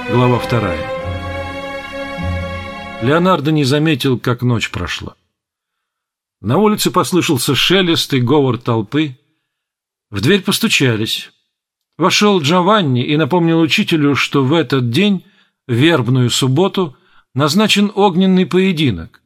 Глава 2. Леонардо не заметил, как ночь прошла. На улице послышался шелест и говор толпы. В дверь постучались. Вошел Джованни и напомнил учителю, что в этот день, вербную субботу, назначен огненный поединок.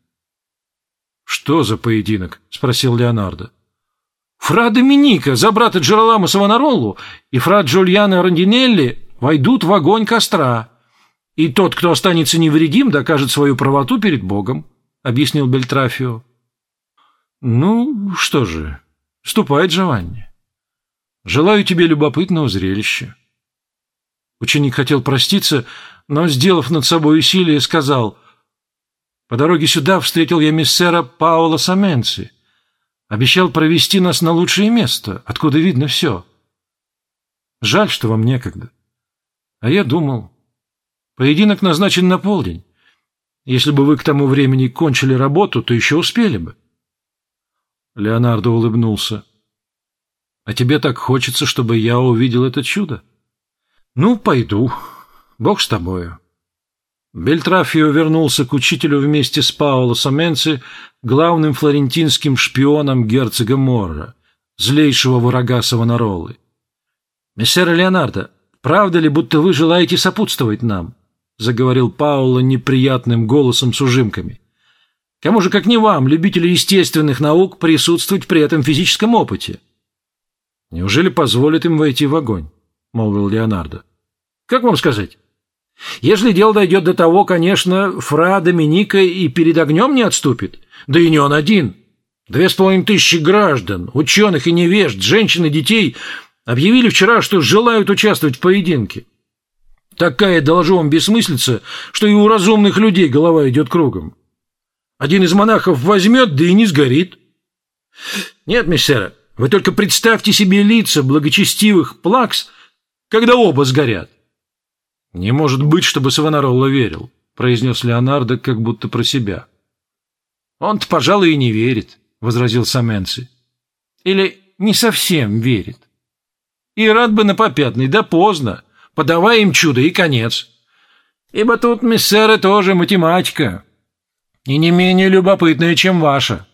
«Что за поединок?» — спросил Леонардо. «Фра Доминика за брата Джероламо Савонароллу и фра Джульяно Рондинелли войдут в огонь костра, и тот, кто останется невредим, докажет свою правоту перед Богом», — объяснил Бельтрафио. «Ну, что же, ступай, Джованни. Желаю тебе любопытного зрелища». Ученик хотел проститься, но, сделав над собой усилие, сказал: «По дороге сюда встретил я мессера Паоло Саменци. Обещал провести нас на лучшее место, откуда видно все. Жаль, что вам некогда. А я думал, поединок назначен на полдень. Если бы вы к тому времени кончили работу, то еще успели бы». Леонардо улыбнулся. «А тебе так хочется, чтобы я увидел это чудо? Ну, пойду. Бог с тобою». Бельтрафио вернулся к учителю вместе с Паоло Саменци, главным флорентинским шпионом герцога Морра, злейшего врага Савонароллы. «Мессер Леонардо, правда ли, будто вы желаете сопутствовать нам?» — заговорил Паоло неприятным голосом с ужимками. «Кому же, как не вам, любителю естественных наук, присутствовать при этом физическом опыте?» «Неужели позволит им войти в огонь?» — молвил Леонардо. «Как вам сказать? Если дело дойдет до того, конечно, фра Доминика и перед огнем не отступит. Да и не он один. 2500 граждан, ученых и невежд, женщин и детей объявили вчера, что желают участвовать в поединке. Такая, доложу вам, бессмыслица, что и у разумных людей голова идет кругом. Один из монахов возьмет, да и не сгорит. Нет, мессера, вы только представьте себе лица благочестивых плакс, когда оба сгорят». «Не может быть, чтобы Савонаролла верил», — произнес Леонардо как будто про себя. «Он-то, пожалуй, и не верит», — возразил Саменци. «Или не совсем верит. И рад бы на попятный, да поздно. Подавай им чудо и конец. Ибо тут, мессеры, тоже математика, и не менее любопытная, чем ваша.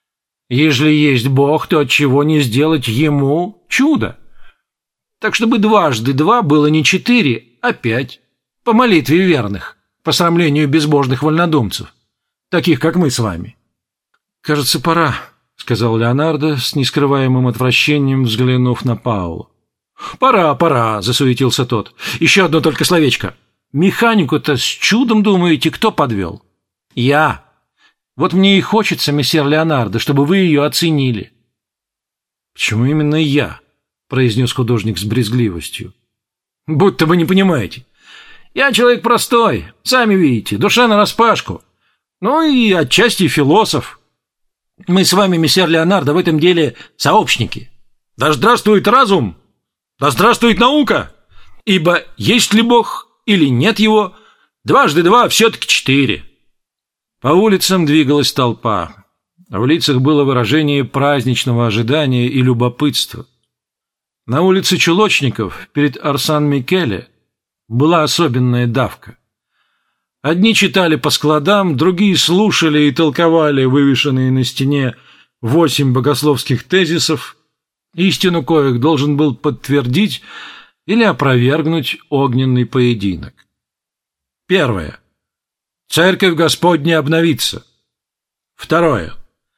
Ежели есть Бог, то отчего не сделать ему чудо? Так, чтобы дважды два было не 4, а 5, по молитве верных, по срамлению безбожных вольнодумцев, таких, как мы с вами». «Кажется, пора», — сказал Леонардо с нескрываемым отвращением, взглянув на Паоло. «Пора», — засуетился тот. «Еще одно только словечко. Механику-то с чудом, думаете, кто подвел?» «Я. Вот мне и хочется, мессер Леонардо, чтобы вы ее оценили». «Почему именно я?» — произнес художник с брезгливостью. «Будто вы не понимаете. Я человек простой, сами видите, душа нараспашку. Ну и отчасти философ. Мы с вами, мессер Леонардо, в этом деле сообщники. Да здравствует разум! Да здравствует наука! Ибо есть ли Бог или нет его, 2 × 2 все-таки 4. По улицам двигалась толпа. В лицах было выражение праздничного ожидания и любопытства. На улице Чулочников перед Арсан-Микеле была особенная давка. Одни читали по складам, другие слушали и толковали вывешенные на стене 8 богословских тезисов, истину коих должен был подтвердить или опровергнуть огненный поединок. Первое. Церковь Господня обновится. Второе.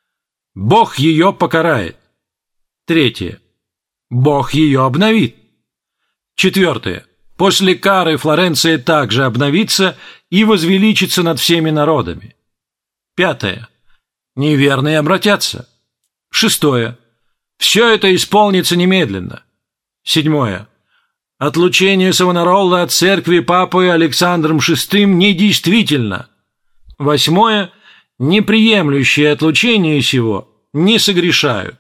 Бог ее покарает. Третье. Бог ее обновит. Четвертое. После кары Флоренция также обновится и возвеличится над всеми народами. Пятое. Неверные обратятся. Шестое. Все это исполнится немедленно. Седьмое. Отлучение Савонароллы от церкви папой Александром VI недействительно. Восьмое. Неприемлющие отлучение сего не согрешают.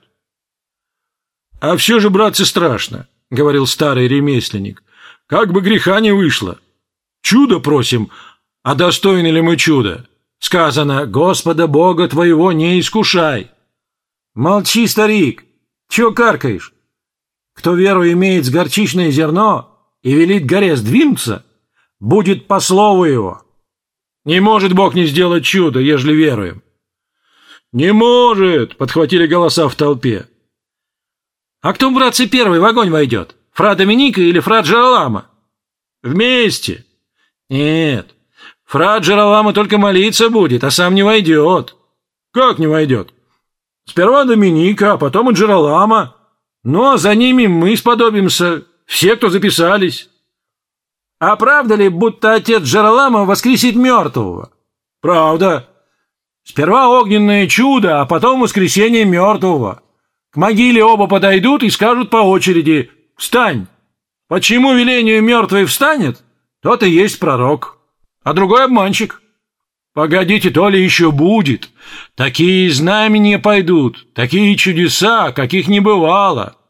«А все же, братцы, страшно», — говорил старый ремесленник. «Как бы греха не вышло. Чудо просим, а достойны ли мы чуда? Сказано: Господа Бога твоего не искушай». «Молчи, старик! Чего каркаешь? Кто веру имеет с горчичное зерно и велит горе сдвинуться, будет по слову его. Не может Бог не сделать чудо, ежели веруем. Не может, подхватили голоса в толпе. А кто, братцы, первый в огонь войдет? Фра Доминика или фра Джеролама? Вместе. Нет, фра Джеролама только молиться будет, а сам не войдет. Как не войдет? Сперва Доминика, а потом и Джеролама. Ну, а за ними мы сподобимся, все, кто записались. А правда ли, будто отец Джеролама воскресит мертвого? Правда. Сперва огненное чудо, а потом воскресение мертвого. К могиле оба подойдут и скажут по очереди: «Встань!» Почему велению мертвый встанет, тот и есть пророк, а другой обманщик. Погодите, то ли еще будет. Такие знамения пойдут, такие чудеса, каких не бывало.